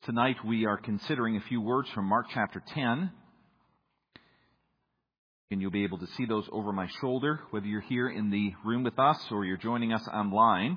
Tonight we are considering a few words from Mark chapter 10. And you'll be able to see those over my shoulder, whether you're here in the room with us or you're joining us online.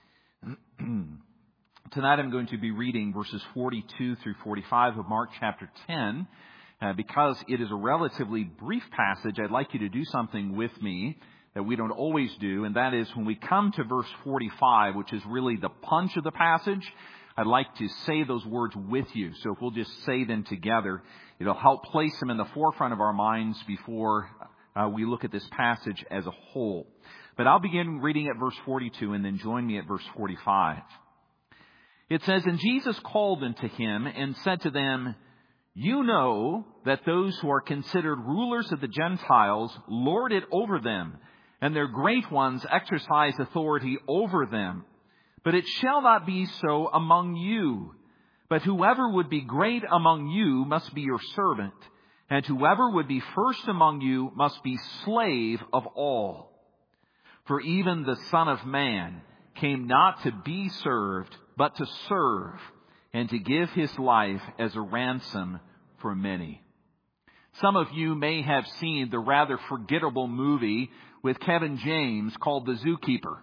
Tonight I'm going to be reading verses 42 through 45 of Mark chapter 10. Because it is a relatively brief passage, I'd like you to do something with me that we don't always do, and that is when we come to verse 45, which is really the punch of the passage, I'd like to say those words with you. So if we'll just say them together, it'll help place them in the forefront of our minds before we look at this passage as a whole. But I'll begin reading at verse 42 and then join me at verse 45. It says, "And Jesus called unto him and said to them, You know that those who are considered rulers of the Gentiles lord it over them, and their great ones exercise authority over them. But it shall not be so among you. But whoever would be great among you must be your servant, and whoever would be first among you must be slave of all. For even the Son of Man came not to be served, but to serve, and to give his life as a ransom for many." Some of you may have seen the rather forgettable movie with Kevin James called The Zookeeper.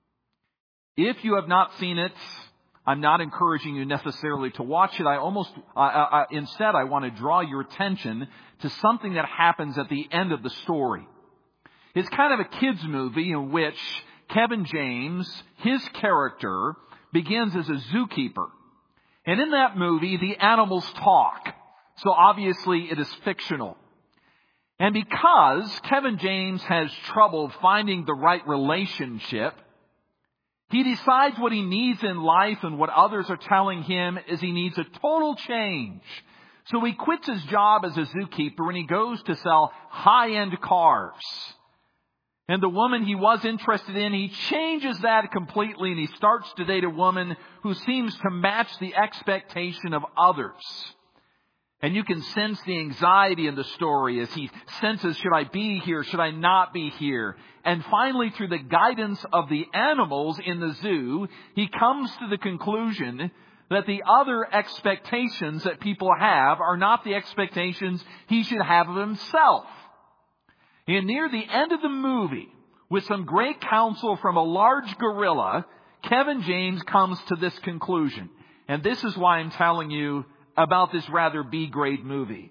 If you have not seen it, I'm not encouraging you necessarily to watch it. Instead, I want to draw your attention to something that happens at the end of the story. It's kind of a kids' movie in which Kevin James, his character, begins as a zookeeper. And in that movie, the animals talk. So obviously it is fictional. And because Kevin James has trouble finding the right relationship, he decides what he needs in life and what others are telling him is he needs a total change. So he quits his job as a zookeeper and he goes to sell high-end cars. And the woman he was interested in, he changes that completely and he starts to date a woman who seems to match the expectation of others. And you can sense the anxiety in the story as he senses, should I be here? Should I not be here? And finally, through the guidance of the animals in the zoo, he comes to the conclusion that the other expectations that people have are not the expectations he should have of himself. And near the end of the movie, with some great counsel from a large gorilla, Kevin James comes to this conclusion. And this is why I'm telling you about this rather B-grade movie.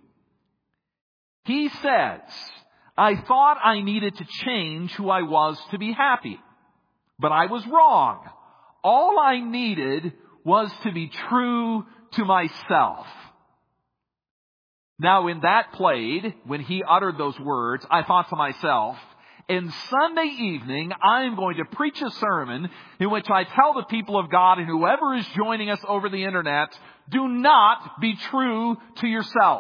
He says, I thought I needed to change who I was to be happy. But I was wrong. All I needed was to be true to myself. Now, when that played, when he uttered those words, I thought to myself, and Sunday evening, I am going to preach a sermon in which I tell the people of God and whoever is joining us over the internet, do not be true to yourself.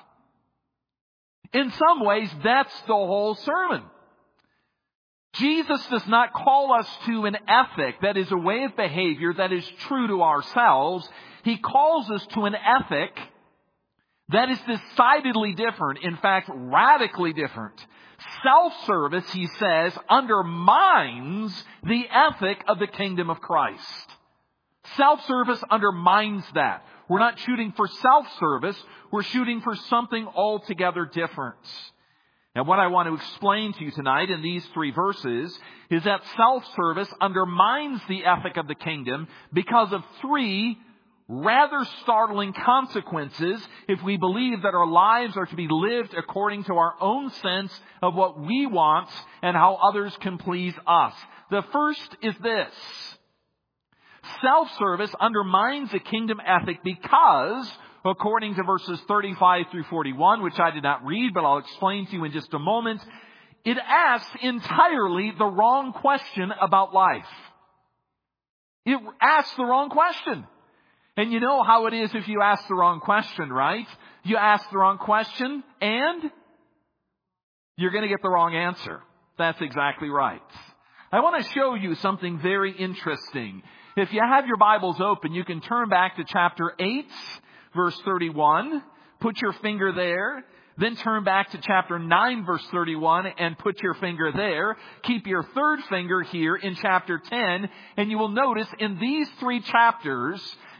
In some ways, that's the whole sermon. Jesus does not call us to an ethic that is a way of behavior that is true to ourselves. He calls us to an ethic that is decidedly different, in fact, radically different. Self-service, he says, undermines the ethic of the kingdom of Christ. Self-service undermines that. We're not shooting for self-service. We're shooting for something altogether different. Now, what I want to explain to you tonight in these three verses is that self-service undermines the ethic of the kingdom because of three rather startling consequences if we believe that our lives are to be lived according to our own sense of what we want and how others can please us. The first is this. Self-service undermines the kingdom ethic because, according to verses 35 through 41, which I did not read, but I'll explain to you in just a moment, it asks entirely the wrong question about life. It asks the wrong question. And you know how it is if you ask the wrong question, right? You ask the wrong question and you're going to get the wrong answer. That's exactly right. I want to show you something very interesting. If you have your Bibles open, you can turn back to chapter 8, verse 31. Put your finger there. Then turn back to chapter 9, verse 31, and put your finger there. Keep your third finger here in chapter 10, and you will notice in these three chapters,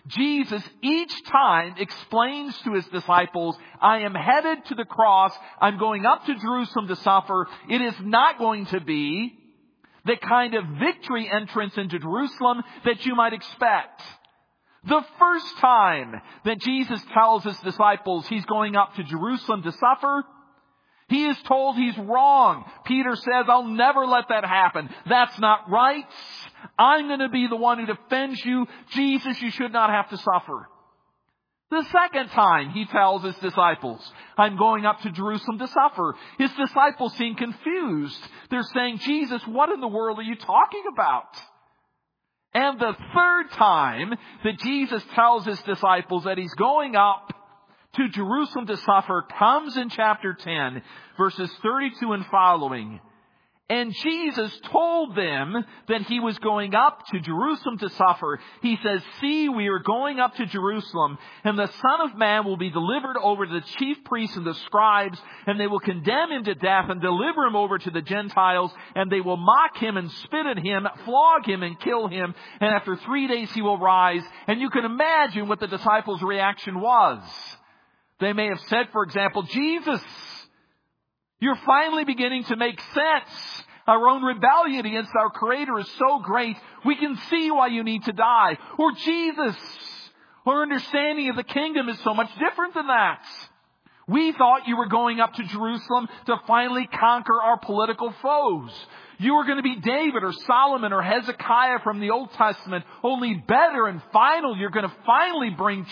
Jesus each time explains to his disciples, I am headed to the cross. I'm going up to Jerusalem to suffer. It is not going to be the kind of victory entrance into Jerusalem that you might expect. The first time that Jesus tells his disciples he's going up to Jerusalem to suffer, he is told he's wrong. Peter says, I'll never let that happen. That's not right. I'm going to be the one who defends you. Jesus, you should not have to suffer. The second time he tells his disciples, I'm going up to Jerusalem to suffer. His disciples seem confused. They're saying, Jesus, what in the world are you talking about? And the third time that Jesus tells his disciples that he's going up to Jerusalem to suffer comes in chapter 10, verses 32 and following. And Jesus told them that he was going up to Jerusalem to suffer. He says, see, we are going up to Jerusalem, and the Son of Man will be delivered over to the chief priests and the scribes, and they will condemn him to death and deliver him over to the Gentiles, and they will mock him and spit at him, flog him and kill him, and after 3 days he will rise. And you can imagine what the disciples' reaction was. They may have said, for example, Jesus, you're finally beginning to make sense. Our own rebellion against our Creator is so great, we can see why you need to die. Or Jesus, our understanding of the kingdom is so much different than that. We thought you were going up to Jerusalem to finally conquer our political foes. You were going to be David or Solomon or Hezekiah from the Old Testament, only better and final. You're going to finally bring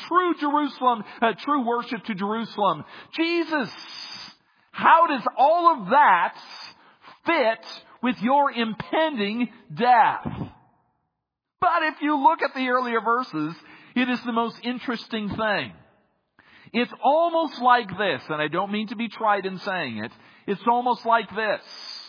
true worship to Jerusalem. Jesus, how does all of that fit with your impending death? But if you look at the earlier verses, it is the most interesting thing. It's almost like this, and I don't mean to be trite in saying it. It's almost like this.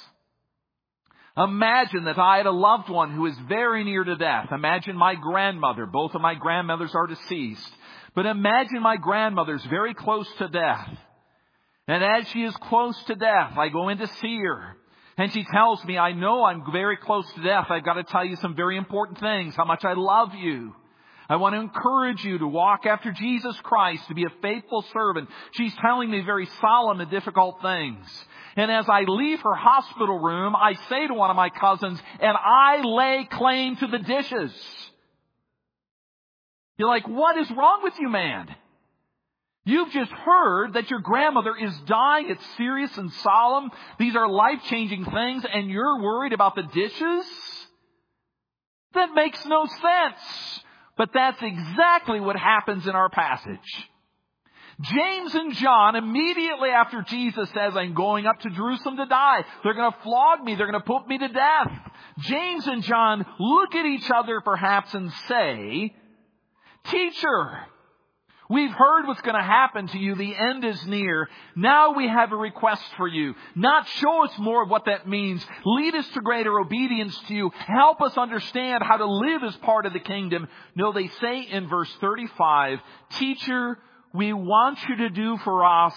Imagine that I had a loved one who is very near to death. Imagine my grandmother. Both of my grandmothers are deceased. But imagine my grandmother's very close to death. And as she is close to death, I go in to see her. And she tells me, I know I'm very close to death. I've got to tell you some very important things. How much I love you. I want to encourage you to walk after Jesus Christ, to be a faithful servant. She's telling me very solemn and difficult things. And as I leave her hospital room, I say to one of my cousins, and I lay claim to the dishes. You're like, what is wrong with you, man? You've just heard that your grandmother is dying. It's serious and solemn. These are life-changing things, and you're worried about the dishes? That makes no sense. But that's exactly what happens in our passage. James and John, immediately after Jesus says, I'm going up to Jerusalem to die. They're going to flog me. They're going to put me to death. James and John look at each other perhaps and say, Teacher, we've heard what's going to happen to you. The end is near. Now we have a request for you. Not show us more of what that means. Lead us to greater obedience to you. Help us understand how to live as part of the kingdom. No, they say in verse 35, Teacher, we want you to do for us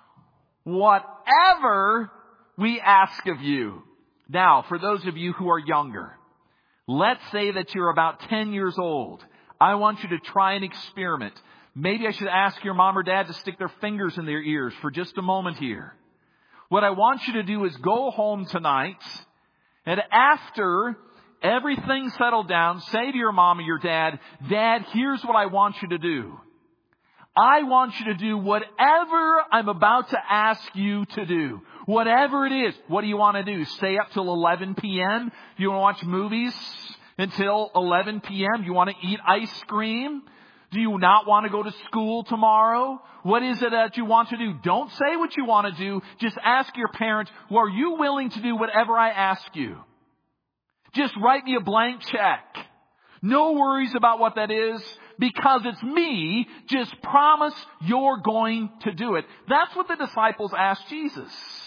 whatever we ask of you. Now, for those of you who are younger, let's say that you're about 10 years old. I want you to try an experiment. Maybe I should ask your mom or dad to stick their fingers in their ears for just a moment here. What I want you to do is go home tonight, and after everything's settled down, say to your mom or your dad, Dad, here's what I want you to do. I want you to do whatever I'm about to ask you to do. Whatever it is. What do you want to do? Stay up till 11 p.m.? Do you want to watch movies until 11 p.m.? Do you want to eat ice cream? Do you not want to go to school tomorrow? What is it that you want to do? Don't say what you want to do. Just ask your parents, well, are you willing to do whatever I ask you? Just write me a blank check. No worries about what that is. Because it's me, just promise you're going to do it. That's what the disciples asked Jesus.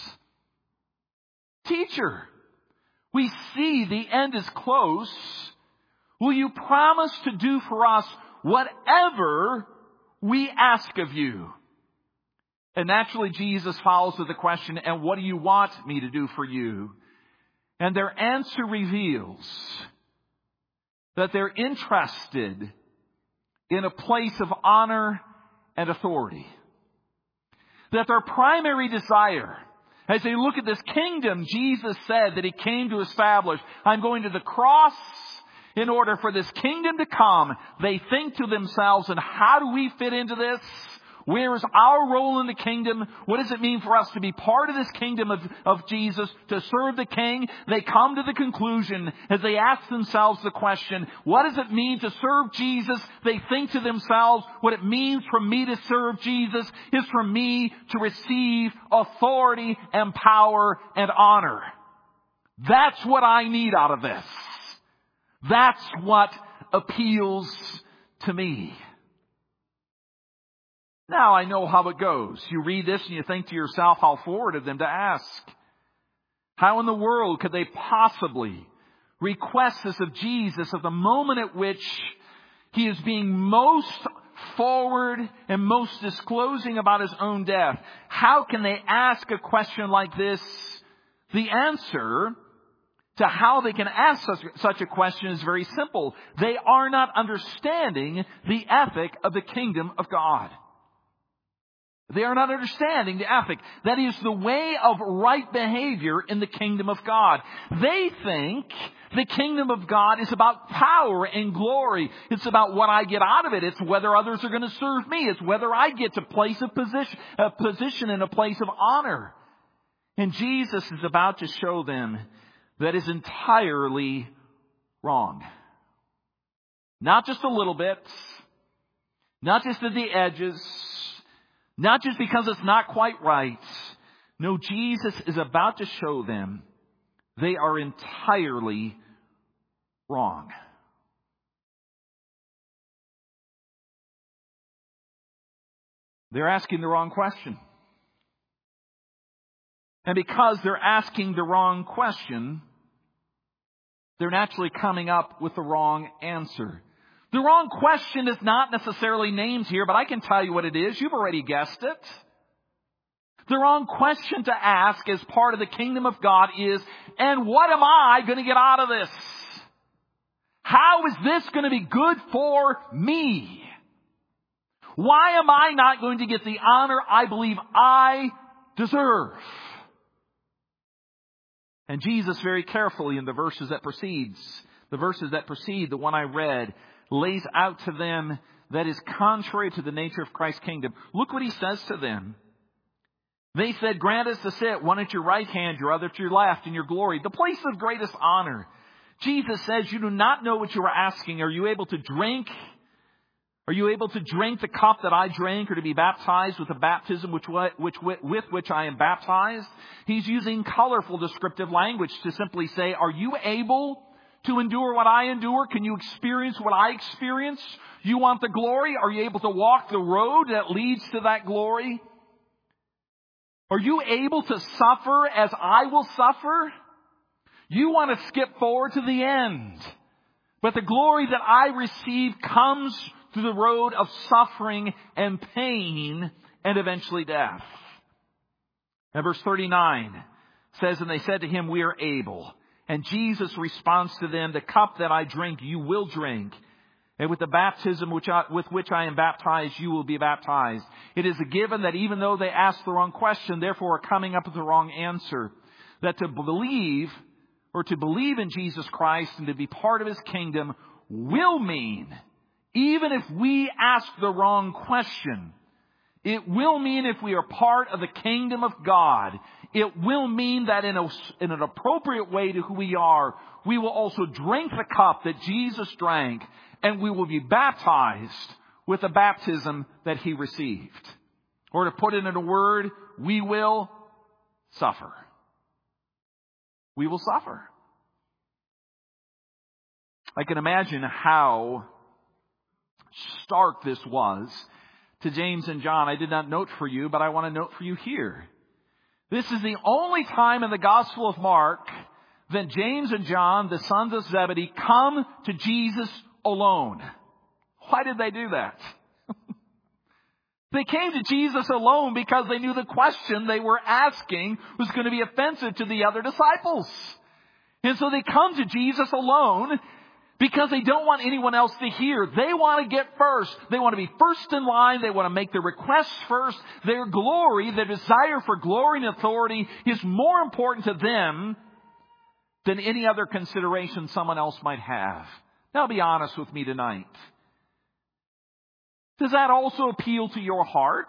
Teacher, we see the end is close. Will you promise to do for us whatever we ask of you? And naturally, Jesus follows with the question, and what do you want me to do for you? And their answer reveals that they're interested in a place of honor and authority. That their primary desire, as they look at this kingdom Jesus said that He came to establish, I'm going to the cross in order for this kingdom to come. They think to themselves, and how do we fit into this? Where is our role in the kingdom? What does it mean for us to be part of this kingdom of Jesus, to serve the King? They come to the conclusion as they ask themselves the question, what does it mean to serve Jesus? They think to themselves, what it means for me to serve Jesus is for me to receive authority and power and honor. That's what I need out of this. That's what appeals to me. Now I know how it goes. You read this and you think to yourself, how forward of them to ask. How in the world could they possibly request this of Jesus at the moment at which He is being most forward and most disclosing about His own death? How can they ask a question like this? The answer to how they can ask such a question is very simple. They are not understanding the ethic of the kingdom of God. They are not understanding the ethic. That is the way of right behavior in the kingdom of God. They think the kingdom of God is about power and glory. It's about what I get out of it. It's whether others are going to serve me. It's whether I get to a position in a place of honor. And Jesus is about to show them that is entirely wrong. Not just a little bit. Not just at the edges. Not just because it's not quite right. No, Jesus is about to show them they are entirely wrong. They're asking the wrong question. And because they're asking the wrong question, they're naturally coming up with the wrong answer. The wrong question is not necessarily named here, but I can tell you what it is. You've already guessed it. The wrong question to ask as part of the kingdom of God is, and what am I going to get out of this? How is this going to be good for me? Why am I not going to get the honor I believe I deserve? And Jesus very carefully in the verses that precede the one I read, lays out to them that is contrary to the nature of Christ's kingdom. Look what He says to them. They said, grant us to sit, one at your right hand, your other at your left, in your glory, the place of greatest honor. Jesus says, you do not know what you are asking. Are you able to drink? Are you able to drink the cup that I drank, or to be baptized with the baptism with which I am baptized? He's using colorful descriptive language to simply say, are you able to endure what I endure? Can you experience what I experience? You want the glory? Are you able to walk the road that leads to that glory? Are you able to suffer as I will suffer? You want to skip forward to the end. But the glory that I receive comes through the road of suffering and pain and eventually death. And verse 39 says, and they said to Him, we are able. And Jesus responds to them, the cup that I drink, you will drink. And with the baptism with which I am baptized, you will be baptized. It is a given that even though they ask the wrong question, therefore are coming up with the wrong answer, that to believe in Jesus Christ and to be part of His kingdom will mean, even if we ask the wrong question, it will mean if we are part of the kingdom of God, it will mean that in an appropriate way to who we are, we will also drink the cup that Jesus drank, and we will be baptized with the baptism that He received. Or to put it in a word, we will suffer. We will suffer. I can imagine how stark this was to James and John. I did not note for you, but I want to note for you here. This is the only time in the Gospel of Mark that James and John, the sons of Zebedee, come to Jesus alone. Why did they do that? They came to Jesus alone because they knew the question they were asking was going to be offensive to the other disciples. And so they come to Jesus alone. Because they don't want anyone else to hear. They want to get first. They want to be first in line. They want to make their requests first. Their glory, their desire for glory and authority is more important to them than any other consideration someone else might have. Now be honest with me tonight. Does that also appeal to your hearts?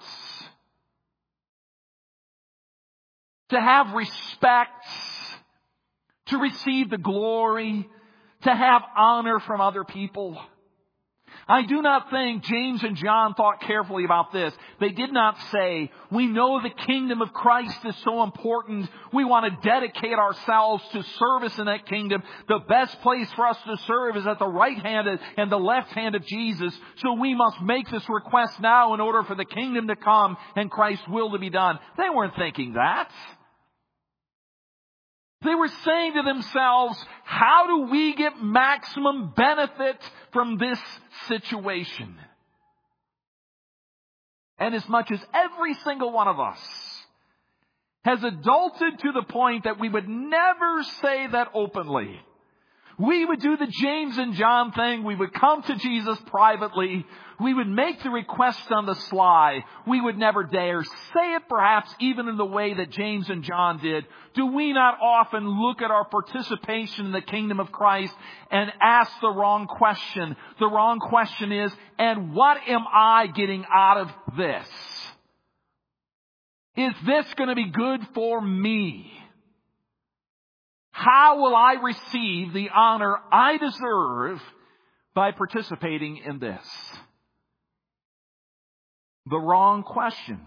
To have respect, to receive the glory, to have honor from other people. I do not think James and John thought carefully about this. They did not say, we know the kingdom of Christ is so important. We want to dedicate ourselves to service in that kingdom. The best place for us to serve is at the right hand and the left hand of Jesus. So we must make this request now in order for the kingdom to come and Christ's will to be done. They weren't thinking that. They were saying to themselves, how do we get maximum benefit from this situation? And as much as every single one of us has adulted to the point that we would never say that openly, we would do the James and John thing. We would come to Jesus privately. We would make the request on the sly. We would never dare say it, perhaps even in the way that James and John did. Do we not often look at our participation in the kingdom of Christ and ask the wrong question? The wrong question is, and what am I getting out of this? Is this going to be good for me? How will I receive the honor I deserve by participating in this? The wrong question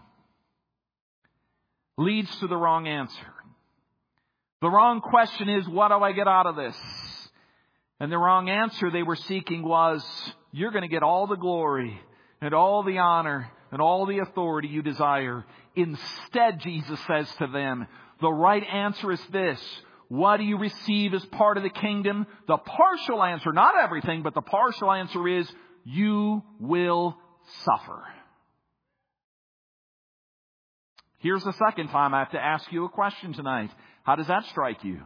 leads to the wrong answer. The wrong question is, what do I get out of this? And the wrong answer they were seeking was, you're going to get all the glory and all the honor and all the authority you desire. Instead, Jesus says to them, the right answer is this. What do you receive as part of the kingdom? The partial answer, not everything, but the partial answer is, you will suffer. Here's the second time I have to ask you a question tonight. How does that strike you?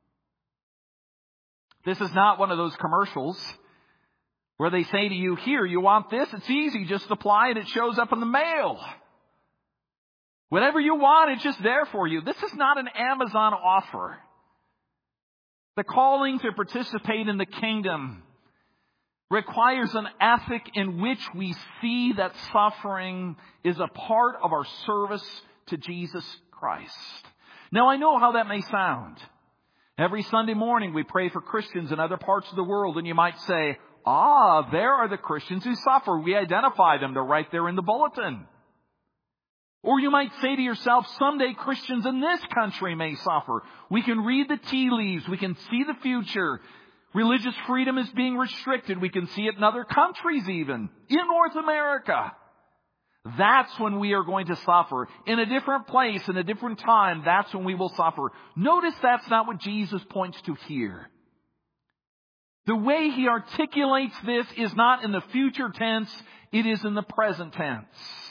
This is not one of those commercials where they say to you, here, you want this? It's easy. Just apply and it shows up in the mail. Whatever you want, it's just there for you. This is not an Amazon offer. The calling to participate in the kingdom requires an ethic in which we see that suffering is a part of our service to Jesus Christ. Now, I know how that may sound. Every Sunday morning we pray for Christians in other parts of the world, and you might say, there are the Christians who suffer. We identify them. They're right there in the bulletin. Or you might say to yourself, someday Christians in this country may suffer. We can read the tea leaves. We can see the future. Religious freedom is being restricted. We can see it in other countries even. In North America. That's when we are going to suffer. In a different place, in a different time, that's when we will suffer. Notice that's not what Jesus points to here. The way he articulates this is not in the future tense. It is in the present tense.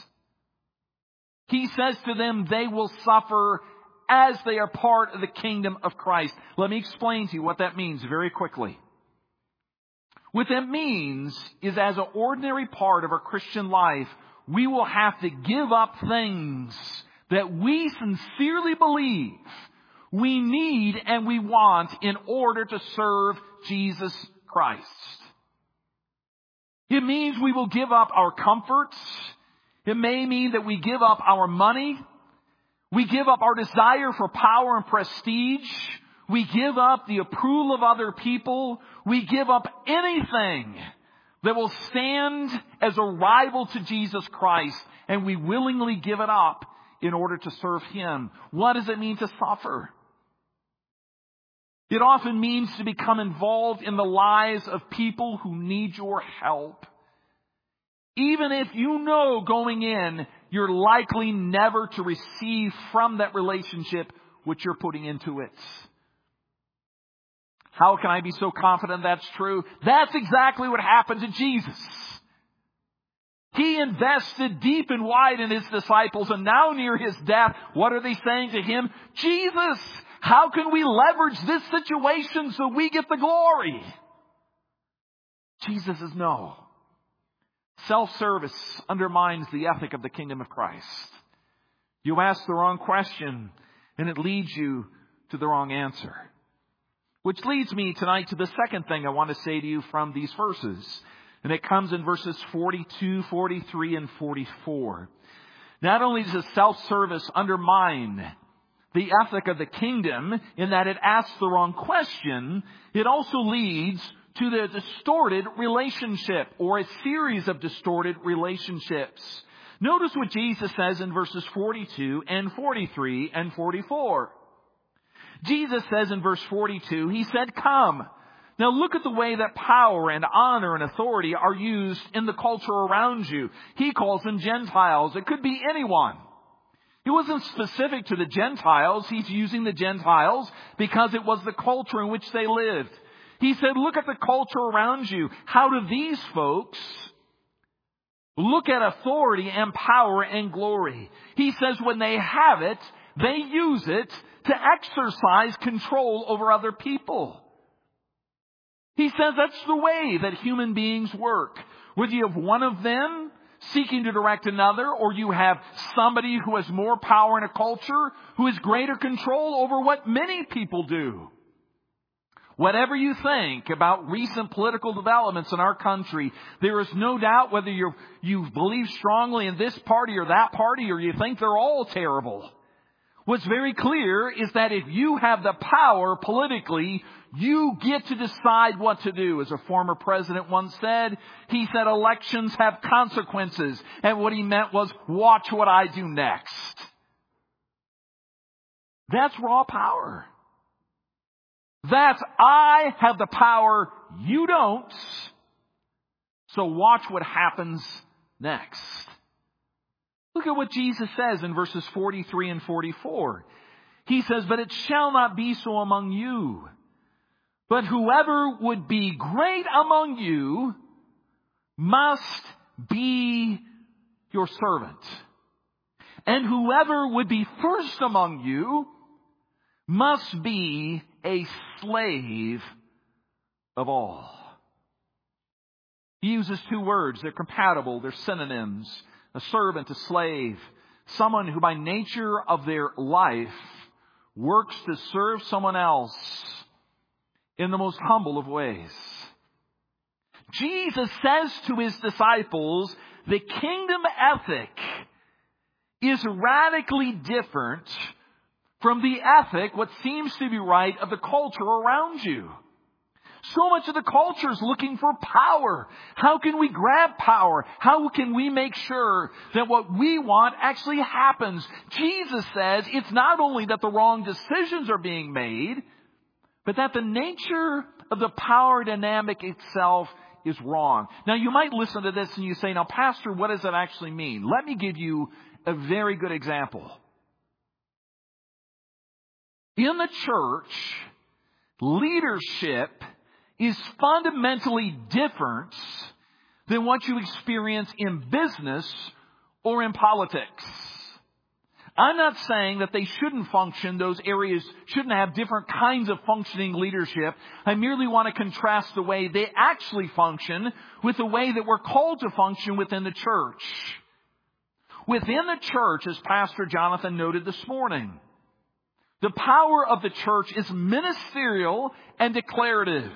He says to them, they will suffer as they are part of the kingdom of Christ. Let me explain to you what that means very quickly. What that means is, as an ordinary part of our Christian life, we will have to give up things that we sincerely believe we need and we want in order to serve Jesus Christ. It means we will give up our comforts. It may mean that we give up our money. We give up our desire for power and prestige. We give up the approval of other people. We give up anything that will stand as a rival to Jesus Christ, and we willingly give it up in order to serve Him. What does it mean to suffer? It often means to become involved in the lives of people who need your help. Even if you know going in, you're likely never to receive from that relationship what you're putting into it. How can I be so confident that's true? That's exactly what happened to Jesus. He invested deep and wide in His disciples, and now near His death, what are they saying to Him? Jesus, how can we leverage this situation so we get the glory? Jesus says no. Self-service undermines the ethic of the kingdom of Christ. You ask the wrong question, and it leads you to the wrong answer. Which leads me tonight to the second thing I want to say to you from these verses. And it comes in verses 42, 43, and 44. Not only does self-service undermine the ethic of the kingdom in that it asks the wrong question, it also leads to the distorted relationship or a series of distorted relationships. Notice what Jesus says in verses 42 and 43 and 44. Jesus says in verse 42, He said, "Come." Now look at the way that power and honor and authority are used in the culture around you. He calls them Gentiles. It could be anyone. It wasn't specific to the Gentiles. He's using the Gentiles because it was the culture in which they lived. He said, look at the culture around you. How do these folks look at authority and power and glory? He says when they have it, they use it to exercise control over other people. He says that's the way that human beings work. Whether you have one of them seeking to direct another, or you have somebody who has more power in a culture, who has greater control over what many people do. Whatever you think about recent political developments in our country, there is no doubt whether you believe strongly in this party or that party, or you think they're all terrible. What's very clear is that if you have the power politically, you get to decide what to do. As a former president once said, he said elections have consequences. And what he meant was, watch what I do next. That's raw power. That's, I have the power, you don't. So watch what happens next. Look at what Jesus says in verses 43 and 44. He says, "But it shall not be so among you. But whoever would be great among you must be your servant. And whoever would be first among you must be a slave of all." He uses two words. They're compatible. They're synonyms. A servant, a slave. Someone who by nature of their life works to serve someone else in the most humble of ways. Jesus says to His disciples, the kingdom ethic is radically different from the ethic, what seems to be right, of the culture around you. So much of the culture is looking for power. How can we grab power? How can we make sure that what we want actually happens? Jesus says it's not only that the wrong decisions are being made, but that the nature of the power dynamic itself is wrong. Now you might listen to this and you say, now Pastor, what does that actually mean? Let me give you a very good example. In the church, leadership is fundamentally different than what you experience in business or in politics. I'm not saying that they shouldn't function, those areas shouldn't have different kinds of functioning leadership. I merely want to contrast the way they actually function with the way that we're called to function within the church. Within the church, as Pastor Jonathan noted this morning, the power of the church is ministerial and declarative.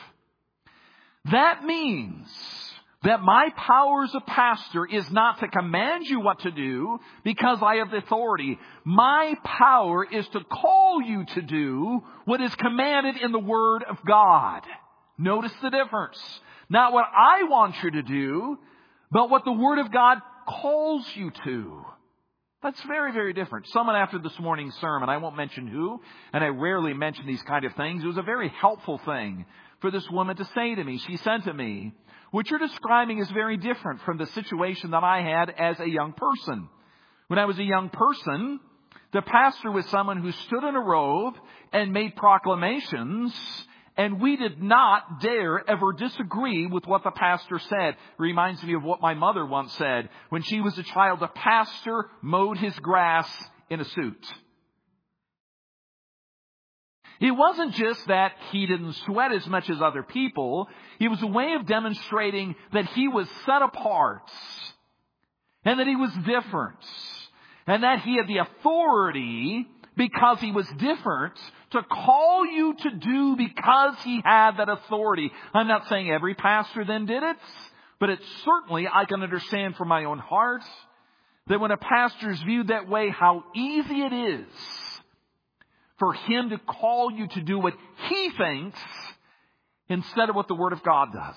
That means that my power as a pastor is not to command you what to do because I have the authority. My power is to call you to do what is commanded in the Word of God. Notice the difference. Not what I want you to do, but what the Word of God calls you to. That's very, very different. Someone after this morning's sermon, I won't mention who, and I rarely mention these kind of things. It was a very helpful thing for this woman to say to me. She said to me, what you're describing is very different from the situation that I had as a young person. When I was a young person, the pastor was someone who stood in a robe and made proclamations, and we did not dare ever disagree with what the pastor said. It reminds me of what my mother once said. When she was a child, the pastor mowed his grass in a suit. It wasn't just that he didn't sweat as much as other people. It was a way of demonstrating that he was set apart and that he was different and that he had the authority, because he was different, to call you to do because he had that authority. I'm not saying every pastor then did it, but it certainly, I can understand from my own heart that when a pastor is viewed that way, how easy it is for him to call you to do what he thinks instead of what the Word of God does.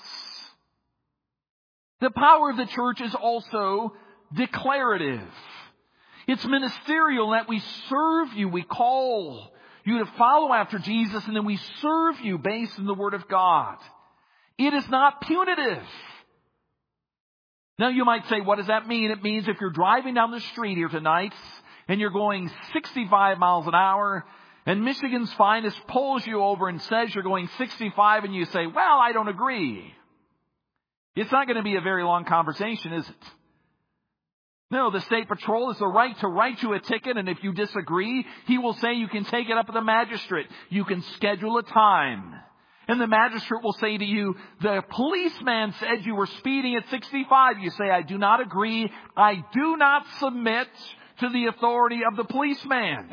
The power of the church is also declarative. It's ministerial that we serve you. We call you to follow after Jesus, and then we serve you based on the Word of God. It is not punitive. Now you might say, what does that mean? It means if you're driving down the street here tonight and you're going 65 miles an hour and Michigan's finest pulls you over and says you're going 65 and you say, well, I don't agree. It's not going to be a very long conversation, is it? No, the state patrol has the right to write you a ticket, and if you disagree, he will say you can take it up with the magistrate. You can schedule a time. And the magistrate will say to you, the policeman said you were speeding at 65. You say, I do not agree. I do not submit to the authority of the policeman.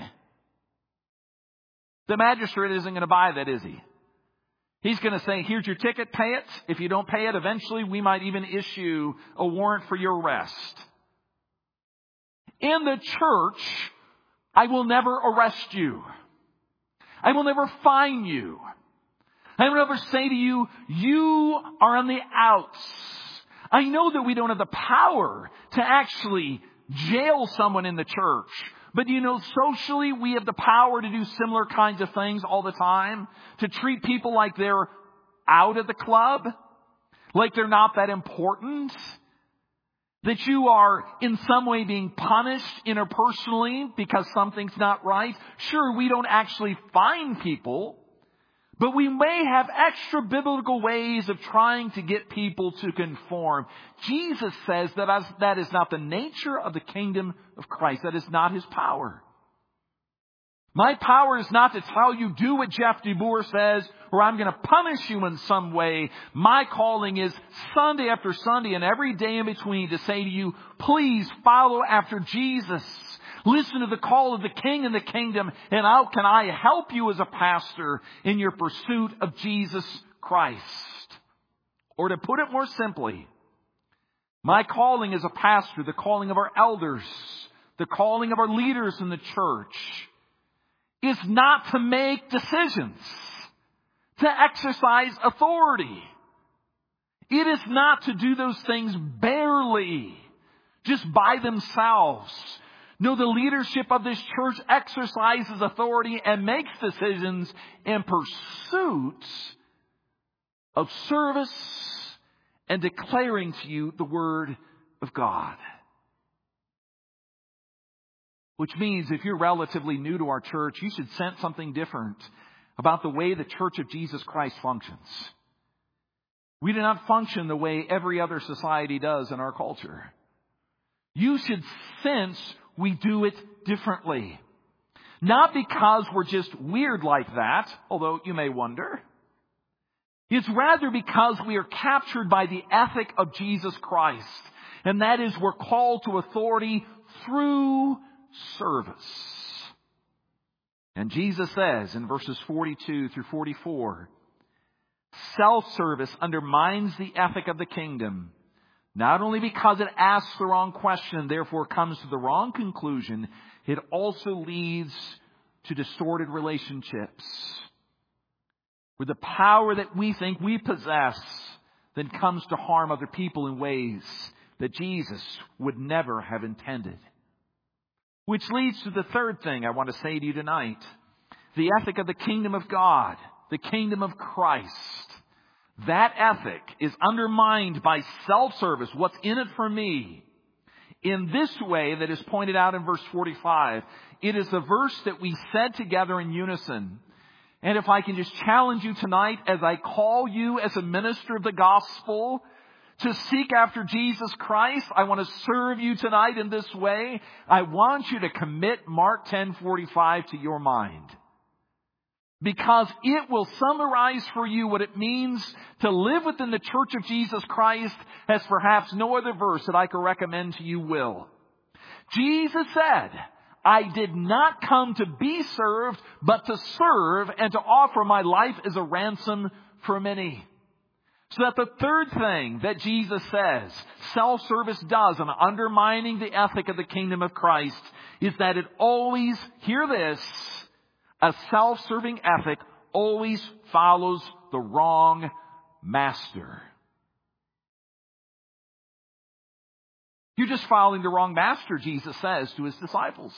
The magistrate isn't going to buy that, is he? He's going to say, here's your ticket, pay it. If you don't pay it, eventually we might even issue a warrant for your arrest. In the church, I will never arrest you. I will never fine you. I will never say to you, you are on the outs. I know that we don't have the power to actually jail someone in the church. But you know, socially, we have the power to do similar kinds of things all the time. To treat people like they're out of the club. Like they're not that important. That you are in some way being punished interpersonally because something's not right. Sure, we don't actually fine people, but we may have extra biblical ways of trying to get people to conform. Jesus says that is not the nature of the kingdom of Christ. That is not His power. My power is not to tell you, do what Jeff DeBoer says, or I'm going to punish you in some way. My calling is Sunday after Sunday and every day in between to say to you, please follow after Jesus. Listen to the call of the King and the kingdom, and how can I help you as a pastor in your pursuit of Jesus Christ? Or to put it more simply, my calling as a pastor, the calling of our elders, the calling of our leaders in the church, is not to make decisions, to exercise authority. It is not to do those things barely, just by themselves. No, the leadership of this church exercises authority and makes decisions in pursuit of service and declaring to you the Word of God. Which means if you're relatively new to our church, you should sense something different about the way the Church of Jesus Christ functions. We do not function the way every other society does in our culture. You should sense we do it differently. Not because we're just weird like that, although you may wonder. It's rather because we are captured by the ethic of Jesus Christ. And that is, we're called to authority through service. And Jesus says in verses 42 through 44, self-service undermines the ethic of the kingdom, not only because it asks the wrong question and therefore comes to the wrong conclusion, it also leads to distorted relationships, where the power that we think we possess then comes to harm other people in ways that Jesus would never have intended. Which leads to the third thing I want to say to you tonight. The ethic of the kingdom of God, the kingdom of Christ. That ethic is undermined by self-service. What's in it for me? In this way that is pointed out in verse 45. It is the verse that we said together in unison. And if I can just challenge you tonight as I call you as a minister of the gospel to seek after Jesus Christ, I want to serve you tonight in this way. I want you to commit Mark 10:45 to your mind. because it will summarize for you what it means to live within the Church of Jesus Christ as perhaps no other verse that I could recommend to you will. Jesus said, I did not come to be served, but to serve and to offer my life as a ransom for many. So that the third thing that Jesus says self-service does in undermining the ethic of the kingdom of Christ is that it always, hear this, a self-serving ethic always follows the wrong master. You're just following the wrong master, Jesus says to his disciples.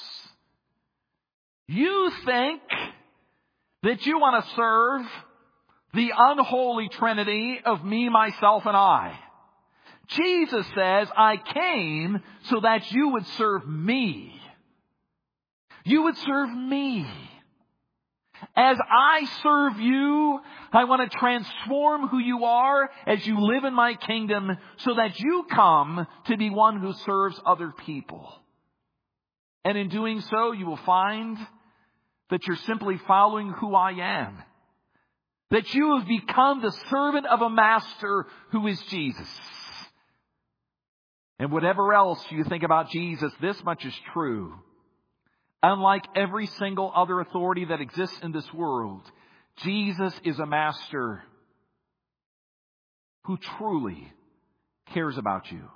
You think that you want to serve the unholy trinity of me, myself, and I. Jesus says, I came so that you would serve me. You would serve me. As I serve you, I want to transform who you are as you live in my kingdom so that you come to be one who serves other people. And in doing so, you will find that you're simply following who I am. That you have become the servant of a master who is Jesus. And whatever else you think about Jesus, this much is true. Unlike every single other authority that exists in this world, Jesus is a master who truly cares about you.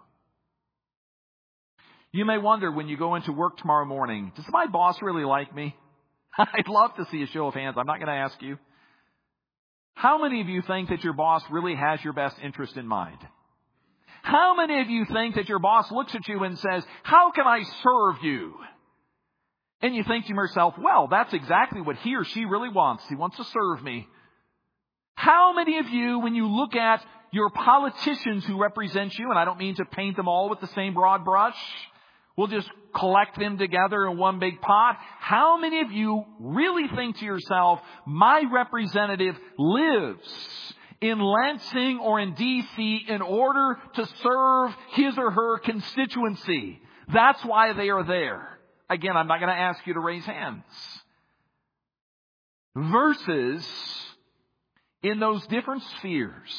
You may wonder when you go into work tomorrow morning, does my boss really like me? I'd love to see a show of hands. I'm not going to ask you. How many of you think that your boss really has your best interest in mind? How many of you think that your boss looks at you and says, how can I serve you? And you think to yourself, well, that's exactly what he or she really wants. He wants to serve me. How many of you, when you look at your politicians who represent you, and I don't mean to paint them all with the same broad brush, we'll just collect them together in one big pot. How many of you really think to yourself, my representative lives in Lansing or in D.C. in order to serve his or her constituency? That's why they are there. Again, I'm not going to ask you to raise hands. Versus in those different spheres,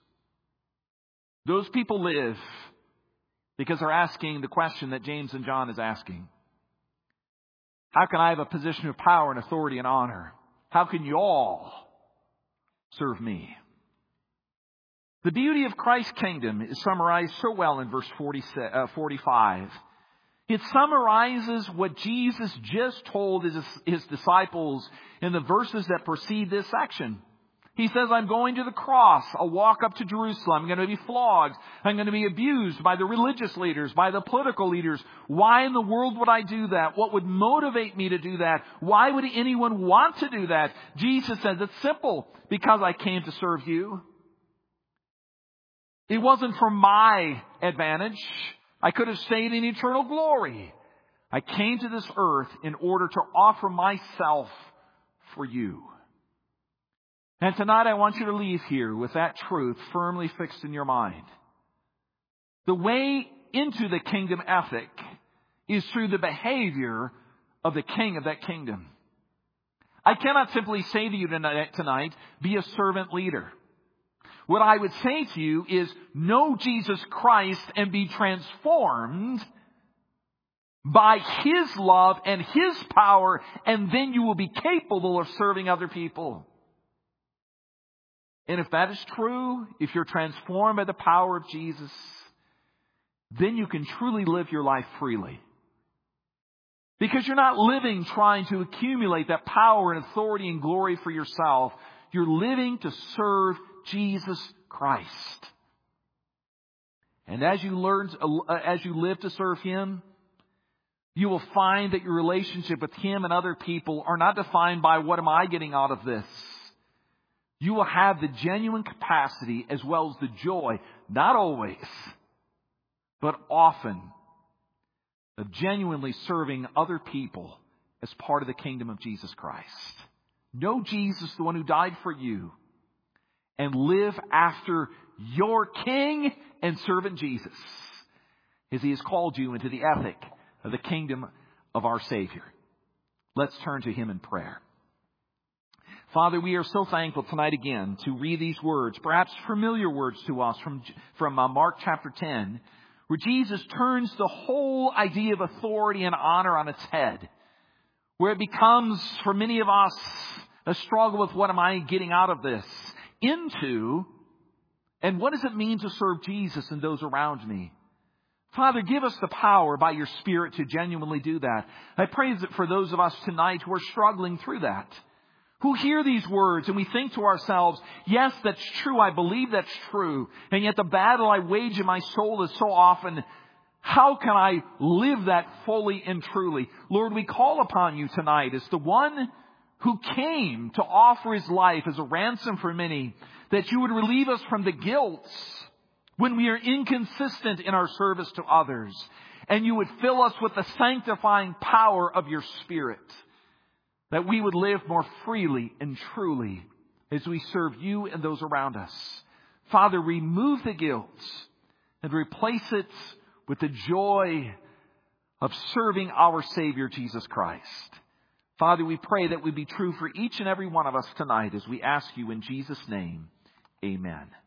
those people live because they're asking the question that James and John is asking. How can I have a position of power and authority and honor? How can you all serve me? The beauty of Christ's kingdom is summarized so well in verse 45. It summarizes what Jesus just told his disciples in the verses that precede this section. He says, I'm going to the cross. I'll walk up to Jerusalem. I'm going to be flogged. I'm going to be abused by the religious leaders, by the political leaders. Why in the world would I do that? What would motivate me to do that? Why would anyone want to do that? Jesus says, it's simple. Because I came to serve you. It wasn't for my advantage. I could have stayed in eternal glory. I came to this earth in order to offer myself for you. And tonight I want you to leave here with that truth firmly fixed in your mind. The way into the kingdom ethic is through the behavior of the king of that kingdom. I cannot simply say to you tonight, be a servant leader. What I would say to you is know Jesus Christ and be transformed by His love and His power, and then you will be capable of serving other people. And if that is true, if you're transformed by the power of Jesus, then you can truly live your life freely. Because you're not living trying to accumulate that power and authority and glory for yourself. You're living to serve Jesus Christ. And as you live to serve Him, you will find that your relationship with Him and other people are not defined by what am I getting out of this. You will have the genuine capacity as well as the joy, not always, but often, of genuinely serving other people as part of the kingdom of Jesus Christ. Know Jesus, the one who died for you, and live after your King and servant Jesus, as He has called you into the ethic of the kingdom of our Savior. Let's turn to Him in prayer. Father, we are so thankful tonight again to read these words, perhaps familiar words to us from Mark chapter 10, where Jesus turns the whole idea of authority and honor on its head, where it becomes, for many of us, a struggle with what am I getting out of this, into, and what does it mean to serve Jesus and those around me? Father, give us the power by your Spirit to genuinely do that. I pray that for those of us tonight who are struggling through that, who hear these words and we think to ourselves, yes, that's true, I believe that's true, and yet the battle I wage in my soul is so often, how can I live that fully and truly? Lord, we call upon you tonight as the one who came to offer his life as a ransom for many, that you would relieve us from the guilt when we are inconsistent in our service to others, and you would fill us with the sanctifying power of your Spirit, that we would live more freely and truly as we serve you and those around us. Father, remove the guilt and replace it with the joy of serving our Savior, Jesus Christ. Father, we pray that would be true for each and every one of us tonight as we ask you in Jesus' name. Amen.